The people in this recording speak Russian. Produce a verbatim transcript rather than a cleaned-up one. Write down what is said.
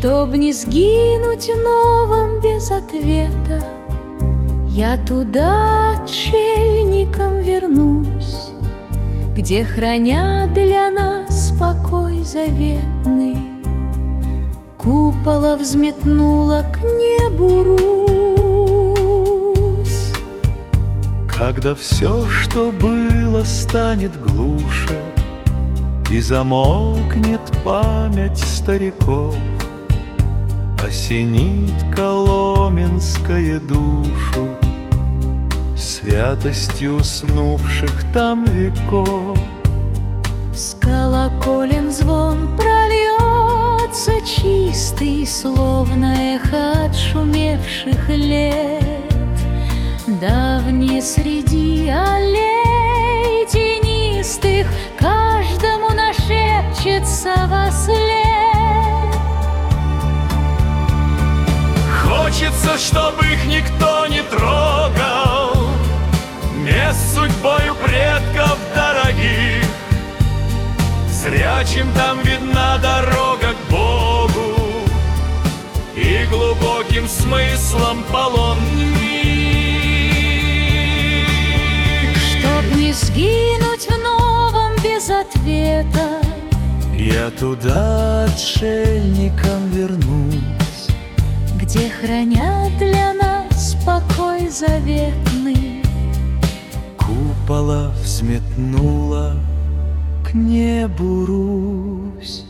Чтоб не сгинуть в новом без ответа, я туда отшельником вернусь, где хранят для нас покой заветный. Купола взметнула к небу Русь. Когда все, что было, станет глуше, и замолкнет память стариков, осенит коломенское душу святостью уснувших там веков. С колоколен звон прольется чистый, словно эхо отшумевших лет. Давние среди аллей тенистых каждому нашепчется вослед. Хочется, чтоб их никто не трогал, мест судьбою предков дорогих. Зрячим там видна дорога к Богу и глубоким смыслом полон них. Чтоб не сгинуть в новом без ответа, я туда отшельником вернусь, где хранят для нас покой заветный. Купола взметнула к небу Русь.